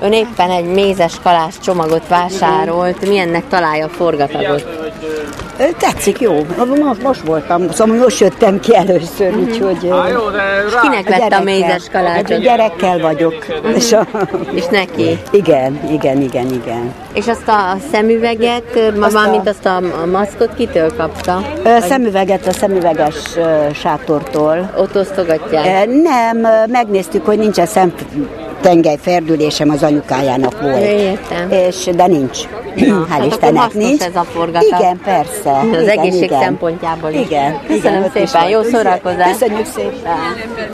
Ön éppen egy mézes kalász csomagot vásárolt, milyennek találja a forgatagot? Tetszik, jó. Most voltam, szóval most jöttem ki először, úgyhogy... És kinek lett a mézes kalácsot? Gyerekkel vagyok. És neki? Igen. És azt a szemüveget, mint azt a maszkot kitől kapta? Szemüveget a szemüveges sátortól. Ott osztogatják? Nem, megnéztük, hogy nincsen szemtengely ferdülésem, az anyukájának volt. Értem. De nincs. Hál' Istennek nincs. Ez a forgatás. Igen, persze. Az egészség szempontjából is. Igen. Köszönöm szépen, jó szórakozást. Köszönjük szépen.